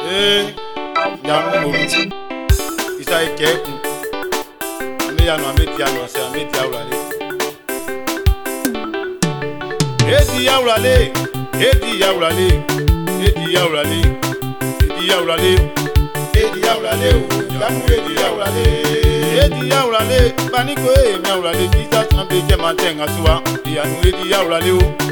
Yamu Isa Ikeku Ameyano Ametiano Ase Ameti Aurale Edi Aurale Edi Aurale Edi Aurale Edi Aurale Edi Aurale Yamu Edi Aurale Edi Aurale Baniko Emi Aurale Jesus Ambe Jematenga Suwa Yanu Edi Aurale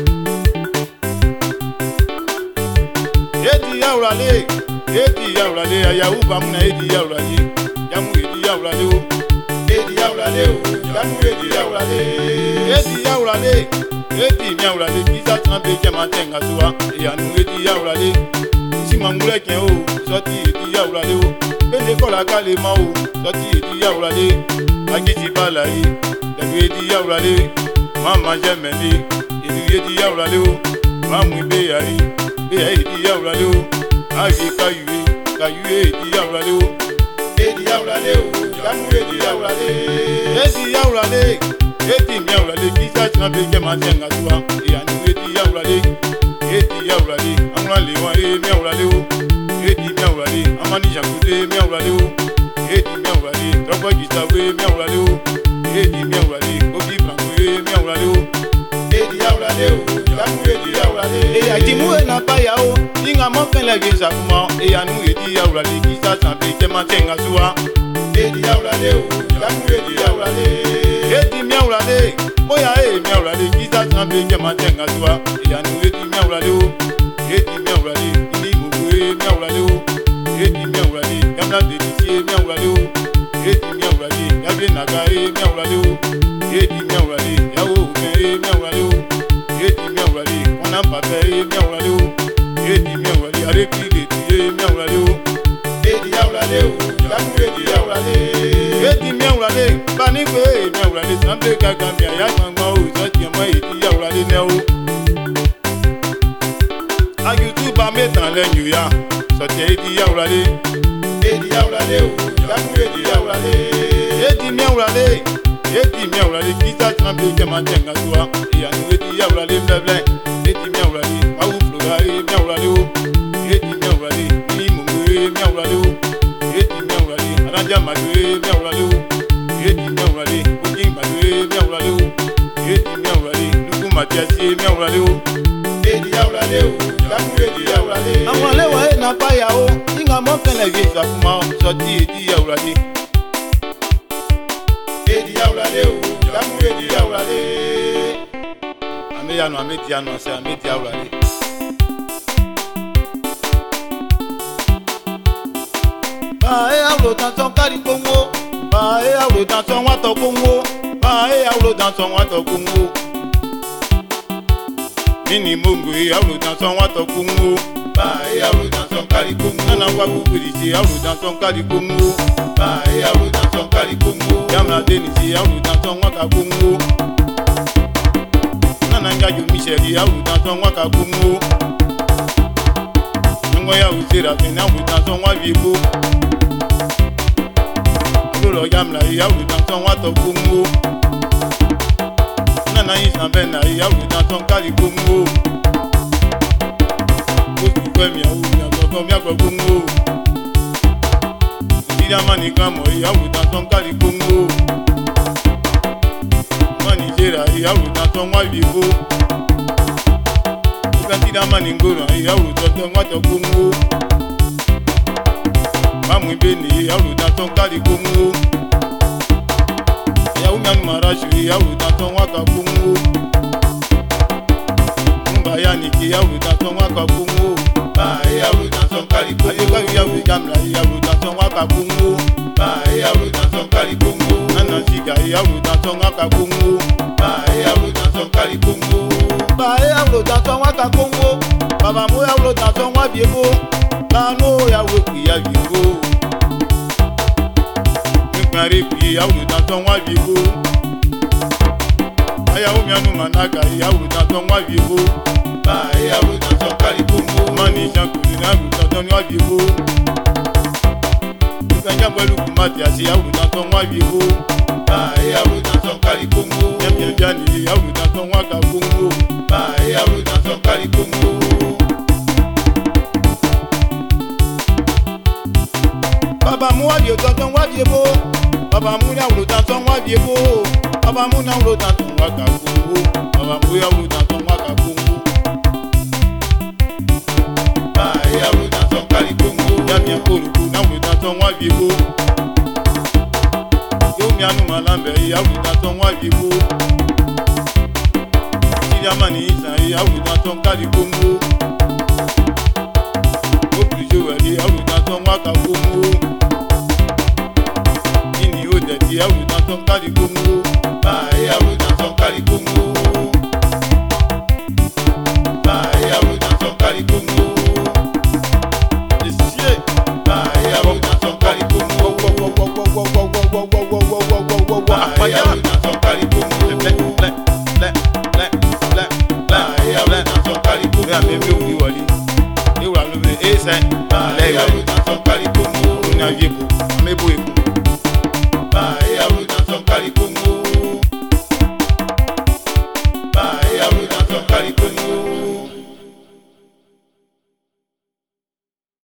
Edi Aurale Edi Aurale Ayahu Bamuna Edi Aurale Yamu Edi Aurale Edi Aurale Yamu Edi Aurale Edi Aurale Edi Aurale Jesus Ambe Jematenga Suwa Yanu Edi Aurale Simangule Ken Soti Edi Aurale Bende Kola Kalema Soti Edi Aurale Agiti Balayi Yanu Edi Aurale Mama Jemeni Edi Aurale Mamu Beyayi Edi Aurale Ayi Kayue Edi Aurale Edi Aurale Yamu Edi Aurale Edi Aurale Edi Aurale Kisa Chambe Jematenga Suwa Yanu Edi Aurale Edi Aurale Amrale wa Edi Aurale Edi Aurale Amani Jakude Edi Aurale Edi Aurale Toko Gitawe Edi Aurale Edi Aurale Obi Branco Edi Aurale Edi Aurale Yamu Edi Aurale E ajimu na bayao Inga mokele geza kuma E anu Edi Aurale Kisa Chambe Jematenga Suwa Edi Aurale Yamu Edi Aurale Edi Aurale Moya Edi Aurale Kisa Chambe Jematenga Suwa E anu Edi Aurale Edi Aurale Ini mugu Edi Aurale Edi Aurale Yamna Dedisi Edi Aurale Edi Aurale Yabe Naga Edi Aurale Edi Aurale Yawo Ume Edi Aurale Edi Aurale Kona Pape Edi Aurale Edi Aurale Areki Edi Aurale Edi Aurale Yamu Edi Aurale Edi Aurale Baniko Edi Aurale Sambe Kagambia Yakangwa Uzati Yama Edi Aurale Neo Agutu Bametan Lenyuya Sote Edi Aurale Edi Aurale Yamu Edi Aurale Edi Aurale Edi Aurale Kisa Chambe Jematenga Suwa Yanu Edi Aurale Mbeble Edi Aurale Mawu Flora Edi Aurale Edi Aurale Ni Mungu Edi Aurale Edi Aurale Aranja Madu Edi Aurale Edi Aurale Oji Madu Edi Aurale Edi Aurale Nuku Matiasi Edi Aurale Edi Aurale Yamu Edi Aurale Aurale wa na bayao Inga mokele geza kuma Soti Edi Aurale Edi Aurale Yamu Edi Aurale Ameyano Ametiano Ase Ameti Aurale Bae Auro Danson Kari Kongo Bae Auro Danson Wato Kongo Bae Auro Danson Wato Kongo Mini Mungu Auro Danson Wato Kongo Bae Auro Danson Kari Kongo Nana Wakubirisi Auro Danson Kari Kongo Bae Auro Danson Kari Kongo Yamna Denisi Auro Danson Waka Kongo Nana Ngajo Micheli Auro Danson Waka Kongo Ngoya Uzira Fena Auro Danson Wavibo Auro Yamla Auro Danson Wato Kongo Nana Isabena Auro Danson Kari Kongo Kosu Kwemi Auro Danson Kongo Ida mani kamo Auro Danson Kari Kongo Mani Jera Auro Danson Wavibo Ida mani Ngoro Auro Danson Wato Kongo Mamu Ibeni Auro Danson Kari Kongo Yawu Mianu Marashi Auro Danson Waka Kongo Mbayani Ki Auro Danson Waka Kongo Bae Auro Danson Kari Kongo Ayekawi Yawu Jamla Auro Danson Waka Kongo Bae Auro Danson Kari Kongo Nana Siga Auro Danson Waka Kongo Bae Auro Danson Kari Kongo Bae Auro Danson Waka Kongo Baba Mo Auro Danson Wabiebo Bano Yawu Kiya Bibo Mare Ki Auro Danson Wabiebo Ayawu Mianu Managa Auro Danson Wabiebo Bae Auro Danson Kari Kongo Mani Jankuri Auro Danson Wabiebo Kanya Mwelu Kumatiasi Auro Danson Wabiebo Bae Auro Danson Kari Kongo Yamya Jani Auro Danson Waka Kongo Bae Auro Danson Kari Kongo Baba mu wa bio tonton wa biebo. Baba mu na wuro tonton wa biebo. Baba mu na wuro tonton wa ka kongo. Baba mu ya wuro tonton wa ka kongo. Ba ya wuro tonton kari kongo. Ya mi akoluku na wuro tonton wa biebo. Yo mi anu malambe ya wuro tonton wa biebo. Siriamani isa ya wuro tonton kari kongo. Oprijo ya wuro tonton wa ka kongo. Ya wuro tonton kari kongo. Ba ya wuro tonton kari kongo. Ba ya wuro tonton kari kongo. Esie. Ba ya wuro tonton kari kongo. Ba ya wuro tonton kari kongo. Ba ya wuro tonton kari kongo. Ya me wuri wali. Ni wura no be ese. Ba ya wuro tonton kari kongo. Ni ayepo, amebo epo. Ba ya wuro tonton kari kongo.